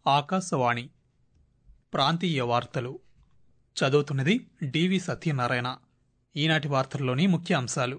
ఆకాశవాణి ప్రాంతీయ వార్తలు చదువుతున్నది డివి సత్యనారాయణ. ఈనాటి వార్తల్లోని ముఖ్య అంశాలు: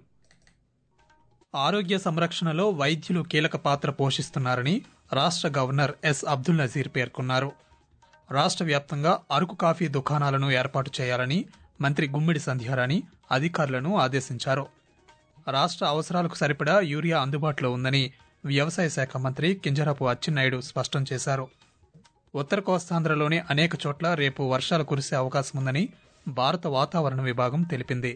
ఆరోగ్య సంరక్షణలో వైద్యులు కీలక పాత్ర పోషిస్తున్నారని రాష్ట్ర గవర్నర్ ఎస్ అబ్దుల్ నజీర్ పేర్కొన్నారు. రాష్ట్ర వ్యాప్తంగా అరకు కాఫీ దుకాణాలను ఏర్పాటు చేయాలని మంత్రి గుమ్మిడి సంధ్యారాణి అధికారులను ఆదేశించారు. రాష్ట్ర అవసరాలకు సరిపడా యూరియా అందుబాటులో ఉందని వ్యవసాయ శాఖ మంత్రి కింజరాపు అచ్చెన్నాయుడు స్పష్టం చేశారు. ఉత్తర కోస్తాంధ్రలోని అనేక చోట్ల రేపు వర్షాలు కురిసే అవకాశం ఉందని భారత వాతావరణ విభాగం తెలిపింది.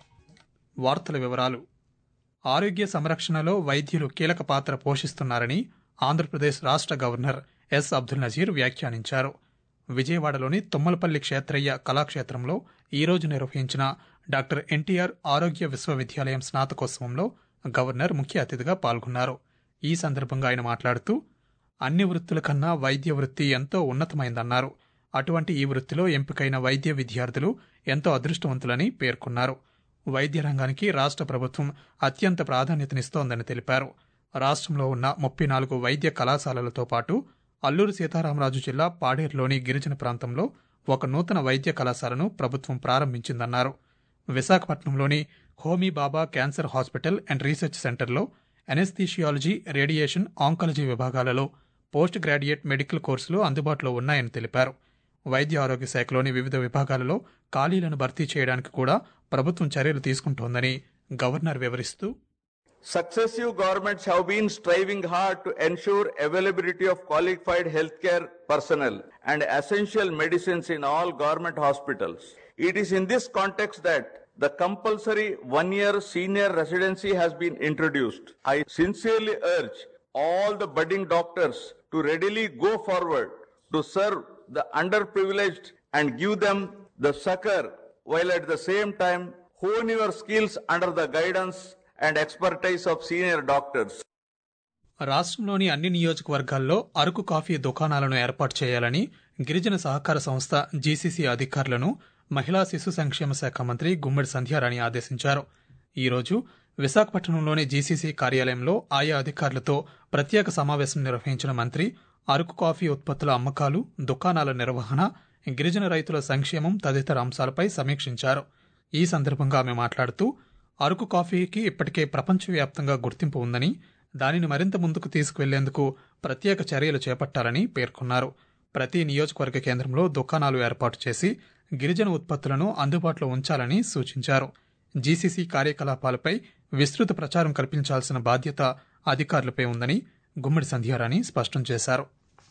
వార్తల వివరాలు: ఆరోగ్య సంరక్షణలో వైద్యులు కీలక పాత్ర పోషిస్తున్నారని ఆంధ్రప్రదేశ్ రాష్ట్ర గవర్నర్ ఎస్ అబ్దుల్ నజీర్ వ్యాఖ్యానించారు. విజయవాడలోని తుమ్మలపల్లి క్షేత్రయ్య కళాక్షేత్రంలో ఈరోజు నిర్వహించిన డాక్టర్ ఎన్టీఆర్ ఆరోగ్య విశ్వవిద్యాలయం స్నాతకోత్సవంలో గవర్నర్ ముఖ్య అతిథిగా పాల్గొన్నారు. ఈ సందర్భంగా ఆయన మాట్లాడుతూ, అన్ని వృత్తుల కన్నా వైద్య వృత్తి ఎంతో ఉన్నతమైందన్నారు. అటువంటి ఈ వృత్తిలో ఎంపికైన వైద్య విద్యార్థులు ఎంతో అదృష్టవంతులని పేర్కొన్నారు. వైద్య రంగానికి రాష్ట్ర ప్రభుత్వం అత్యంత ప్రాధాన్యతనిస్తోందని తెలిపారు. రాష్ట్రంలో ఉన్న 34 వైద్య కళాశాలలతో పాటు అల్లూరు సీతారామరాజు జిల్లా పాడేరులోని గిరిజన ప్రాంతంలో ఒక నూతన వైద్య కళాశాలను ప్రభుత్వం ప్రారంభించిందన్నారు. విశాఖపట్నంలోని Homi Bhabha cancer hospital and research సెంటర్లో ఎనెస్థీషియాలజీ, రేడియేషన్, ఆంకాలజీ విభాగాలలో పోస్ట్ గ్రాడ్యుయేట్ మెడికల్ కోర్సులు అందుబాటులో ఉన్నాయని తెలిపారు. వైద్య ఆరోగ్య శాఖలోని వివిధ విభాగాలలో ఖాళీలను భర్తీ చేయడానికి కూడా ప్రభుత్వం చర్యలు తీసుకుంటోందని గవర్నర్ వివరిస్తూ, Successive governments have been striving hard to ensure availability of qualified healthcare personnel and essential medicines in all government hospitals. It is in this context that the compulsory one-year senior residency has been introduced. I sincerely urge all the budding doctors to readily go forward to serve the underprivileged and give them the succor, while at the same time hone your skills under the guidance and expertise of senior doctors. రాష్ట్రంలోని అన్ని నియోజకవర్గాల్లో Araku coffee దుకాణాలను ఏర్పాటు చేయాలని గిరిజన సహకార సంస్థ GCC అధికారులను మహిళా శిశు సంక్షేమ శాఖ మంత్రి గుమ్మిడి సంధ్యారాణి ఆదేశించారు. ఈరోజు విశాఖపట్నంలోని జీసీసీ కార్యాలయంలో ఆయా అధికారులతో ప్రత్యేక సమావేశం నిర్వహించిన మంత్రి అరకు కాఫీ ఉత్పత్తుల అమ్మకాలు, దుకాణాల నిర్వహణ, గిరిజన రైతుల సంక్షేమం తదితర అంశాలపై సమీక్షించారు. ఈ సందర్భంగా ఆమె మాట్లాడుతూ, అరకు కాఫీకి ఇప్పటికే ప్రపంచవ్యాప్తంగా గుర్తింపు ఉందని, దానిని మరింత ముందుకు తీసుకువెళ్లేందుకు ప్రత్యేక చర్యలు చేపట్టాలని పేర్కొన్నారు. ప్రతి నియోజకవర్గ కేంద్రంలో దుకాణాలు ఏర్పాటు చేసి గిరిజన ఉత్పత్తులను అందుబాటులో ఉంచాలని సూచించారు. జీసీసీ కార్యకలాపాలపై విస్తృత ప్రచారం కల్పించాల్సిన బాధ్యత అధికారులపై ఉందని గుమ్మిడి సంధ్యారాణి స్పష్టం చేశారు.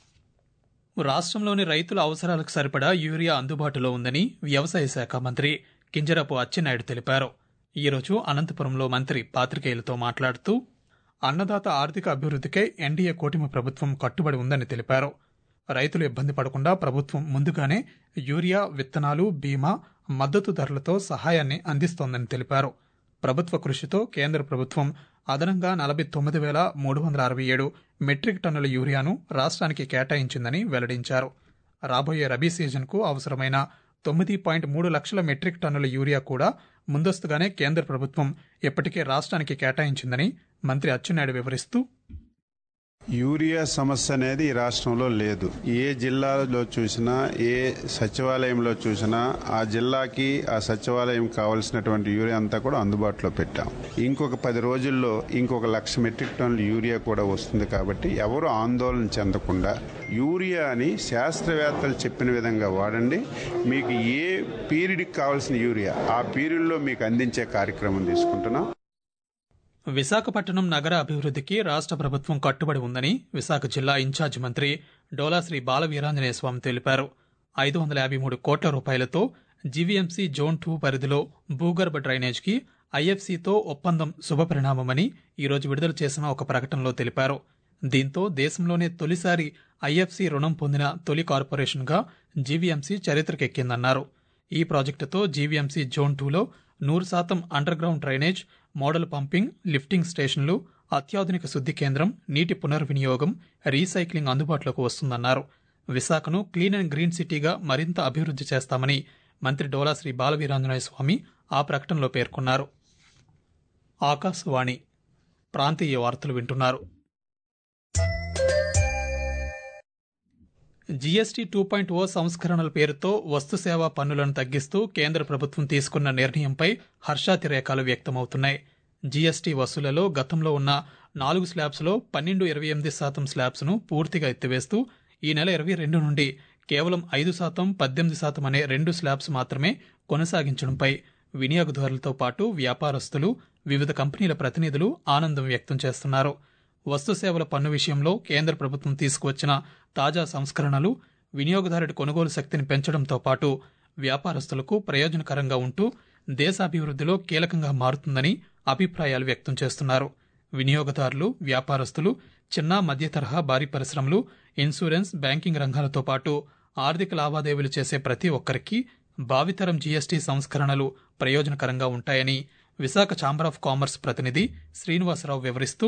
రాష్ట్రంలోని రైతుల అవసరాలకు సరిపడా యూరియా అందుబాటులో ఉందని వ్యవసాయ శాఖ మంత్రి కింజరాపు అచ్చెన్నాయుడు తెలిపారు. ఈరోజు అనంతపురంలో మంత్రి పాత్రికేయులతో మాట్లాడుతూ, అన్నదాత ఆర్థిక అభివృద్ధికై ఎన్డీఏ కూటమి ప్రభుత్వం కట్టుబడి ఉందని తెలిపారు. రైతులు ఇబ్బంది పడకుండా ప్రభుత్వం ముందుగానే యూరియా, విత్తనాలు, బీమా, మద్దతు ధరలతో సహాయాన్ని అందిస్తోందని తెలిపారు. ప్రభుత్వ కృషితో కేంద్ర ప్రభుత్వం అదనంగా 49,367 మెట్రిక్ టన్నుల యూరియాను రాష్ట్రానికి కేటాయించిందని వెల్లడించారు. రాబోయే రబీ సీజన్కు అవసరమైన 9.3 లక్షల మెట్రిక్ టన్నుల యూరియా కూడా ముందస్తుగానే కేంద్ర ప్రభుత్వం ఇప్పటికే రాష్ట్రానికి కేటాయించిందని మంత్రి అచ్చెన్నాయుడు వివరిస్తూ, యూరియా సమస్య అనేది ఈ రాష్ట్రంలో లేదు. ఏ జిల్లాలో చూసినా, ఏ సచివాలయంలో చూసినా ఆ జిల్లాకి, ఆ సచివాలయం కావలసినటువంటి యూరియా అంతా కూడా అందుబాటులో పెట్టాం. ఇంకొక 10 రోజుల్లో ఇంకొక 1,00,000 మెట్రిక్ టన్నుల యూరియా కూడా వస్తుంది. కాబట్టి ఎవరు ఆందోళన చెందకుండా యూరియాని శాస్త్రవేత్తలు చెప్పిన విధంగా వాడండి. మీకు ఏ పీరియడ్కి కావాల్సిన యూరియా ఆ పీరియడ్లో మీకు అందించే కార్యక్రమం తీసుకుంటున్నాం. విశాఖపట్నం నగర అభివృద్ధికి రాష్ట్ర ప్రభుత్వం కట్టుబడి ఉందని విశాఖ జిల్లా ఇన్ఛార్జ్ మంత్రి డోలాశ్రీ బాలవీరాంజనేయ స్వామి తెలిపారు. 553 కోట్ల రూపాయలతో జీవీఎంసీ జోన్ 2 పరిధిలో భూగర్భ డ్రైనేజ్కి ఐఎఫ్సీతో ఒప్పందం శుభపరిణామమని ఈరోజు విడుదల చేసిన ఒక ప్రకటనలో తెలిపారు. దీంతో దేశంలోనే తొలిసారి ఐఎఫ్సీ రుణం పొందిన తొలి కార్పొరేషన్గా జీవీఎంసీ చరిత్రకెక్కిందన్నారు. ఈ ప్రాజెక్టుతో జీవీఎంసీ జోన్ 2లో 100% underground drainage, model pumping, lifting స్టేషన్లు, అత్యాధునిక శుద్ధి కేంద్రం, నీటి పునర్వినియోగం, రీసైక్లింగ్ అందుబాటులోకి వస్తుందన్నారు. విశాఖను క్లీన్ అండ్ గ్రీన్ సిటీగా మరింత అభివృద్ధి చేస్తామని మంత్రి డోలాశ్రీ బాలవీరాంజనేయ స్వామి ఆ ప్రకటనలో పేర్కొన్నారు. ఆకాశవాణి ప్రాంతీయ వార్తలు వింటున్నారు. జీఎస్టీ 2.0 సంస్కరణల పేరుతో వస్తు సేవా పన్నులను తగ్గిస్తూ కేంద్ర ప్రభుత్వం తీసుకున్న నిర్ణయంపై హర్షాతిరేకాలు వ్యక్తమవుతున్నాయి. జీఎస్టీ వసూళ్లలో గతంలో ఉన్న 4 స్లాబ్స్లో 12-28% స్లాబ్స్ను పూర్తిగా ఎత్తివేస్తూ ఈ నెల 22 నుండి కేవలం 5%, 18% అనే 2 స్లాబ్స్ మాత్రమే కొనసాగించడంపై వినియోగదారులతో పాటు వ్యాపారస్తులు, వివిధ కంపెనీల ప్రతినిధులు ఆనందం వ్యక్తం చేస్తున్నారు. వస్తు సేవల పన్ను విషయంలో కేంద్ర ప్రభుత్వం తీసుకువచ్చిన తాజా సంస్కరణలు వినియోగదారుడి కొనుగోలు శక్తిని పెంచడంతో పాటు వ్యాపారస్తులకు ప్రయోజనకరంగా ఉంటూ దేశాభివృద్ధిలో కీలకంగా మారుతుందని అభిప్రాయాలు వ్యక్తం చేస్తున్నారు. వినియోగదారులు, వ్యాపారస్తులు, చిన్న మధ్య తరహా భారీ పరిశ్రమలు, ఇన్సూరెన్స్, బ్యాంకింగ్ రంగాలతో పాటు ఆర్థిక లావాదేవీలు చేసే ప్రతి ఒక్కరికి భావితరం జీఎస్టీ సంస్కరణలు ప్రయోజనకరంగా ఉంటాయని విశాఖ ఛాంబర్ ఆఫ్ కామర్స్ ప్రతినిధి శ్రీనివాసరావు వివరిస్తూ,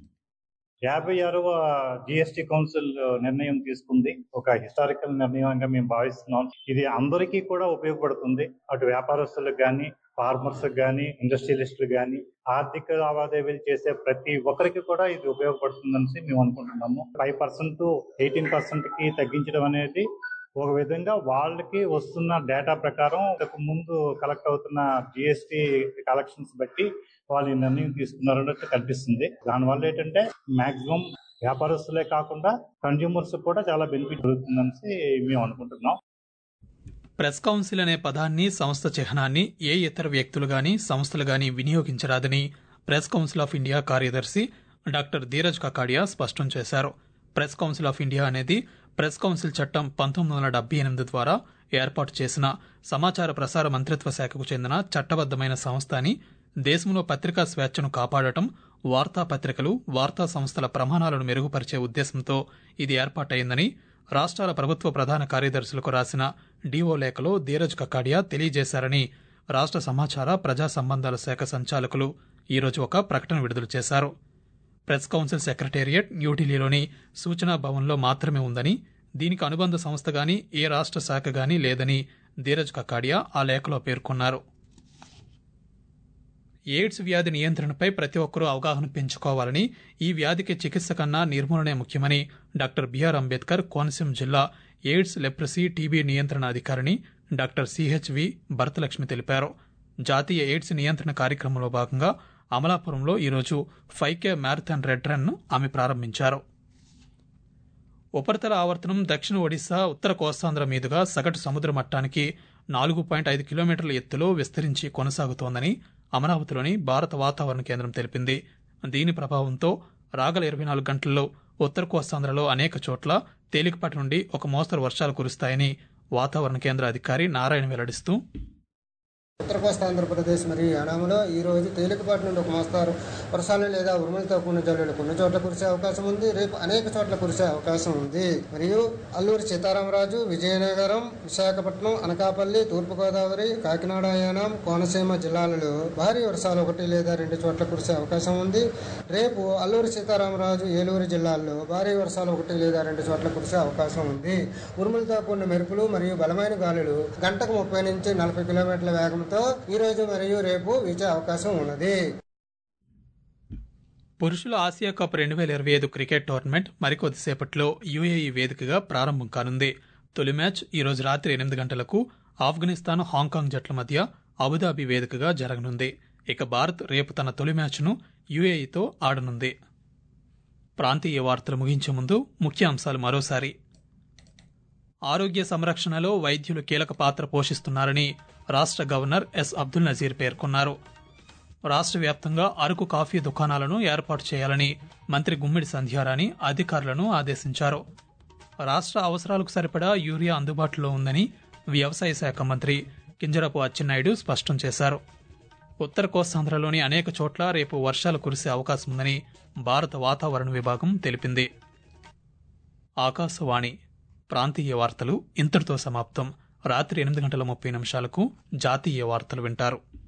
56వ జిఎస్టీ కౌన్సిల్ నిర్ణయం తీసుకుంది. ఒక హిస్టారికల్ నిర్ణయంగా మేము భావిస్తున్నాం. ఇది అందరికీ కూడా ఉపయోగపడుతుంది. అటు వ్యాపారస్తులకు కానీ, ఫార్మర్స్ కానీ, ఇండస్ట్రియలిస్టులు కానీ, ఆర్థిక లావాదేవీలు చేసే ప్రతి ఒక్కరికి కూడా ఇది ఉపయోగపడుతుందని మేము అనుకుంటున్నాము. 5% 18% తగ్గించడం అనేది ఒక విధంగా వాళ్ళకి వస్తున్న డేటా ప్రకారం ఇంతకు ముందు కలెక్ట్ అవుతున్న జిఎస్టీ కలెక్షన్స్ బట్టి వాళ్ళు ఈ నిర్ణయం తీసుకున్నారన్నట్టు కనిపిస్తుంది. దానివల్ల ఏంటంటే మాక్సిమం వ్యాపారస్తులే కాకుండా కన్జ్యూమర్స్ కూడా చాలా బెనిఫిట్ జరుగుతుందని మేము అనుకుంటున్నాం. ప్రెస్ కౌన్సిల్ అనే పదాన్ని, సంస్థ చిహ్నాన్ని ఏ ఇతర వ్యక్తులు గాని, సంస్థలు గాని వినియోగించరాదని ప్రెస్ కౌన్సిల్ ఆఫ్ ఇండియా కార్యదర్శి డాక్టర్ ధీరజ్ కకాడియా స్పష్టం చేశారు. ప్రెస్ కౌన్సిల్ ఆఫ్ ఇండియా అనేది ప్రెస్ కౌన్సిల్ చట్టం 1978 ద్వారా ఏర్పాటు చేసిన సమాచార ప్రసార మంత్రిత్వ శాఖకు చెందిన చట్టబద్దమైన సంస్థ అని, దేశంలో పత్రికా స్వేచ్ఛను కాపాడటం, వార్తాపత్రికలు, వార్తా సంస్థల ప్రమాణాలను మెరుగుపరిచే ఉద్దేశంతో ఇది ఏర్పాటైందని రాష్ట్రాల ప్రభుత్వ ప్రధాన కార్యదర్శులకు రాసిన డీఓ లేఖలో ధీరజ్ కకాడియా తెలియజేశారని రాష్ట్ర సమాచార ప్రజా సంబంధాల శాఖ సంచాలకులు ఈరోజు ఒక ప్రకటన విడుదల చేశారు. ప్రెస్ కౌన్సిల్ సెక్రటేరియట్ న్యూఢిల్లీలోని సూచనా భవన్లో మాత్రమే ఉందని, దీనికి అనుబంధ సంస్థ గాని, ఏ రాష్ట్ర శాఖ గాని లేదని ధీరజ్ కకాడియా ఆ లేఖలో పేర్కొన్నారు. ఎయిడ్స్ వ్యాధి నియంత్రణపై ప్రతి ఒక్కరూ అవగాహన పెంచుకోవాలని, ఈ వ్యాధికి చికిత్స కన్నా నిర్మూలనే ముఖ్యమని డాక్టర్ బిఆర్ అంబేద్కర్ కోనసీమ జిల్లా ఎయిడ్స్, లెప్రసీ, టీబీ నియంత్రణ అధికారిని డాక్టర్ సిహెచ్వి భరతలక్ష్మి తెలిపారు. జాతీయ ఎయిడ్స్ నియంత్రణ కార్యక్రమంలో భాగంగా అమలాపురంలో ఈరోజు 5K మ్యారథాన్ రెడ్ రన్ను ఆమె ప్రారంభించారు. ఉపరితల ఆవర్తనం దక్షిణ ఒడిశా, ఉత్తర కోస్తాంధ్ర మీదుగా సగటు సముద్ర మట్టానికి 4.5 కిలోమీటర్ల ఎత్తులో విస్తరించి కొనసాగుతోందని అమరావతిలోని భారత వాతావరణ కేంద్రం తెలిపింది. దీని ప్రభావంతో రాగల 24 గంటల్లో ఉత్తర కోస్తాంధ్రలో అనేక చోట్ల తేలికపాటి నుండి ఒక మోస్తరు వర్షాలు కురుస్తాయని వాతావరణ కేంద్ర అధికారి నారాయణ వెల్లడిస్తూ, ఉత్తర కోస్తా ఆంధ్రప్రదేశ్ మరియు యానాంలో ఈ రోజు తేలికపాటి నుండి ఒక మోస్తారు వర్షాలు లేదా ఉరుములతో కూడిన జల్లులు కొన్ని చోట్ల కురిసే అవకాశం ఉంది. రేపు అనేక చోట్ల కురిసే అవకాశం ఉంది. మరియు అల్లూరి సీతారామరాజు, విజయనగరం, విశాఖపట్నం, అనకాపల్లి, తూర్పుగోదావరి, కాకినాడ, యానాం, కోనసీమ జిల్లాలలో భారీ వర్షాలు 1 లేదా 2 చోట్ల కురిసే అవకాశం ఉంది. రేపు అల్లూరి సీతారామరాజు, ఏలూరు జిల్లాల్లో భారీ వర్షాలు 1 లేదా 2 చోట్ల కురిసే అవకాశం ఉంది. ఉరుములతో కూడిన మెరుపులు మరియు బలమైన గాలులు గంటకు 30 నుంచి 40 కిలోమీటర్ల వేగంతో ఈ రోజు మరియు రేపు వీచే అవకాశం ఉన్నది. పురుషుల ఆసియా కప్ 2025 క్రికెట్ టోర్నమెంట్ మరికొద్దిసేపట్లో యుఏఈ వేదికగా ప్రారంభం కానుంది. తొలి మ్యాచ్ ఈరోజు రాత్రి 8 గంటలకు ఆఫ్ఘనిస్తాన్, హాంకాంగ్ జట్ల మధ్య అబుదాబి వేదికగా జరగనుంది. ఇక భారత్ రేపు తన తొలి మ్యాచ్ను యుఏఈతో ఆడనుంది. ప్రాంతీయ వార్తలు ముగించే ముందు ముఖ్యాంశాలు మరోసారి. ఆరోగ్య సంరక్షణలో వైద్యులు కీలక పాత్ర పోషిస్తున్నారని రాష్ట్ర గవర్నర్ ఎస్ అబ్దుల్ నజీర్ పేర్కొన్నారు. రాష్ట్ర వ్యాప్తంగా అరకు కాఫీ దుకాణాలను ఏర్పాటు చేయాలని మంత్రి గుమ్మిడి సంధ్యారాణి అధికారులను ఆదేశించారు. రాష్ట్ర అవసరాలకు సరిపడా యూరియా అందుబాటులో ఉందని వ్యవసాయ శాఖ మంత్రి కింజరాపు అచ్చెన్నాయుడు స్పష్టం చేశారు. ఉత్తర కోస్తాంధ్రలోని అనేక చోట్ల రేపు వర్షాలు కురిసే అవకాశం ఉందని భారత వాతావరణ విభాగం తెలిపింది. ఆకాశవాణి ప్రాంతీయ వార్తలు ఇంతటితో సమాప్తం. రాత్రి 8:30 జాతీయ వార్తలు వింటారు.